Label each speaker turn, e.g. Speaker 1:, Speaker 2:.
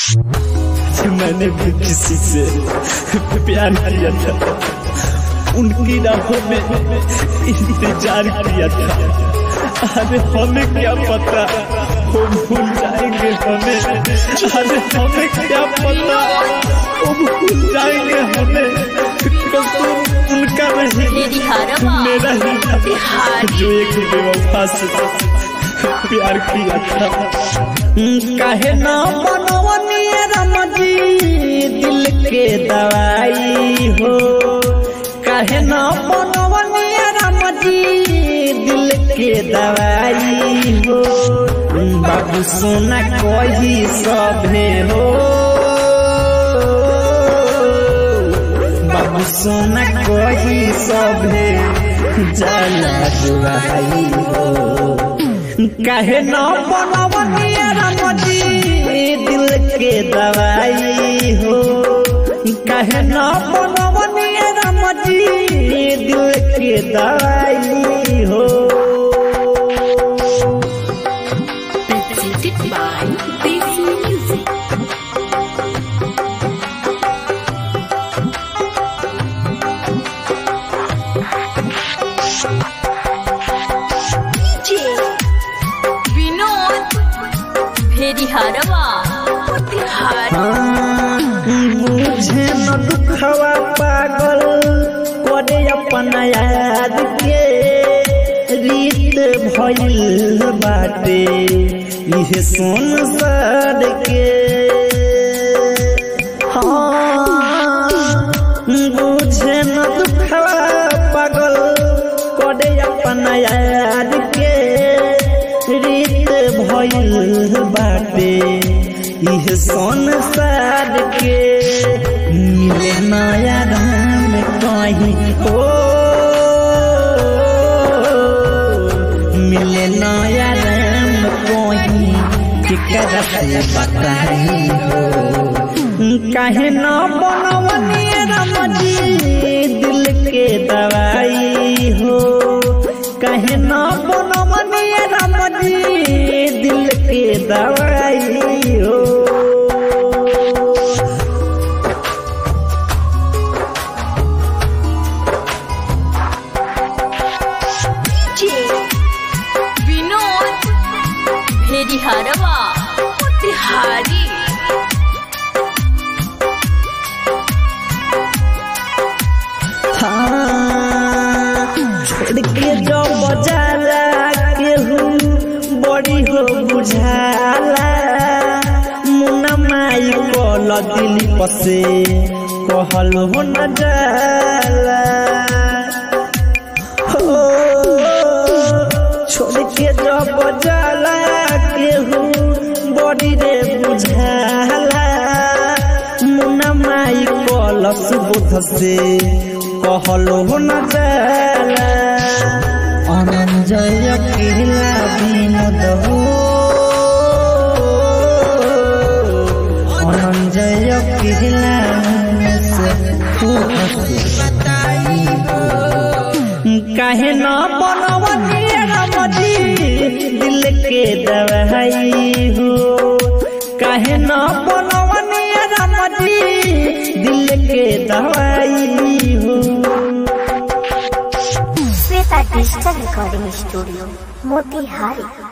Speaker 1: मैंने भी किसी से प्यार किया था, उनकी राहों में इंतजार किया था। अरे हमें क्या पता वो भूल जाएंगे हमें, अरे हमें क्या पता वो भूल जाएंगे हमें। कसूर उनका नहीं मेरा ही था, जो एक बेवफा से प्यार किया था।
Speaker 2: काहे ना बनवनी रमजी दिल के दवाई हो, काहे ना बनवनी रमजी दिल के दवाई हो। बाबू सोना कोई सभे हो, बाबू सोना कोई सभे जाला जुआई हो। काहे ना बनवनी रमजी दिल के दवाई हो, काहे ना बनवनी रमजी दिल के दवाई हो। मुझे न दुखवा पागल करे अपना याद के, रीत भइल बाटे इहे संसार के। मुझे न दुखवा पागल करे अपना याद के, रीत भइल बाटे इह संसार के। मिले नया राम कहीं हो, मिले नया राम कहीं केकरा से बताई हो। काहे न बनवनी रमजी दिल के दवाई हो, काहे न बनवनी रमजी दिल के दवाई हो।
Speaker 3: विनोद भेड़िहारवा तिहारी।
Speaker 2: छोड़ के जो बजाला केहू बड़ी हो बुझाला, मुन्ना माई बोल दिल पसे कहल हो न जाला। छोड़ के जो बजाला केहू बड़ी रे बुझाला, मुन्ना माई बोल सुबोध से कहल हो न जाला। अनंजय अकेला विनोद हो, अनंजय अकेला से बताई हो। काहे न बनवनी रमजी दिल के दवाई हो, काहे न बनवनी रमजी दिल के दवाई हो।
Speaker 4: Shweta digital recording studio Motihari.